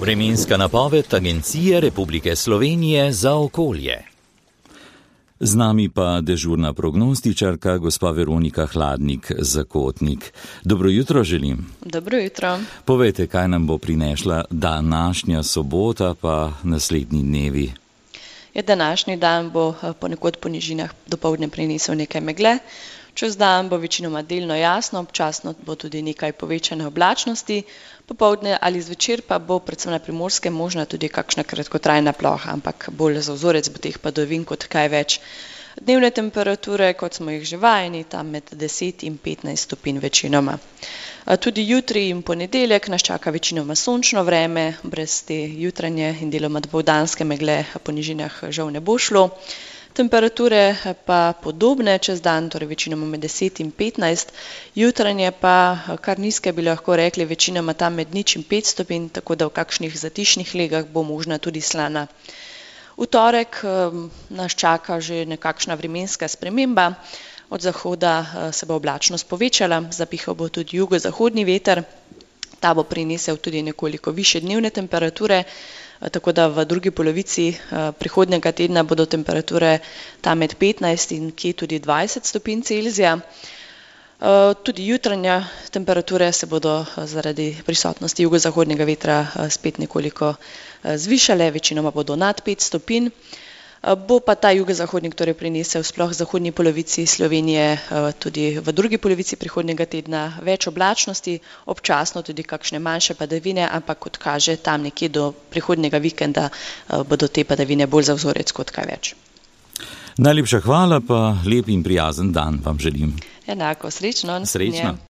Vremenska napoved Agencije Republike Slovenije za okolje. Z nami pa dežurna prognostičarka, gospa Veronika Hladnik, Zakotnik. Dobro jutro želim. Dobro jutro. Povejte, kaj nam bo prinesla današnja sobota pa naslednji dnevi. Današnji dan bo ponekod po nižinah dopoldne prinesel nekaj megle. Čez dan bo večinoma delno jasno, občasno bo tudi nekaj povečane oblačnosti, popoldne ali zvečer pa bo predvsem na Primorskem možna tudi kakšna kratkotrajna ploha, ampak bolj za vzorec bo teh padavin kot kaj več. Dnevne temperature, kot smo jih že vajeni, tam med 10 in 15 stopinj večinoma. Tudi jutri in ponedeljek nas čaka večinoma sončno vreme, brez te jutranje in deloma dopoldanske megle po nižinah žal ne bo šlo. Temperature pa podobne čez dan, torej večinoma med 10 in 15, jutranje pa kar nizke bi lahko rekli, večinoma tam med 0 in 5 stopinj, tako da v kakšnih zatišnih legah bo možna tudi slana. V torek nas čaka že nekakšna vremenska sprememba, od zahoda se bo oblačnost povečala, zapihal bo tudi jugozahodni veter, ta bo prinesel tudi nekoliko višje dnevne temperature, tako da v drugi polovici prihodnjega tedna bodo temperature tam med 15 in kje tudi 20 stopinj Celzija. Tudi jutranja temperature se bodo zaradi prisotnosti jugozahodnega vetra spet nekoliko zvišale, večinoma bodo nad 5 stopinj. Bo pa ta jugozahodnik torej prinesel sploh v zahodni polovici Slovenije tudi v drugi polovici prihodnjega tedna več oblačnosti, občasno tudi kakšne manjše padavine, ampak kot kaže tam nekje do prihodnjega vikenda bodo te padavine bolj za vzorec kot kaj več. Najlepša hvala, pa lep in prijazen dan vam želim. Enako, srečno. Srečno.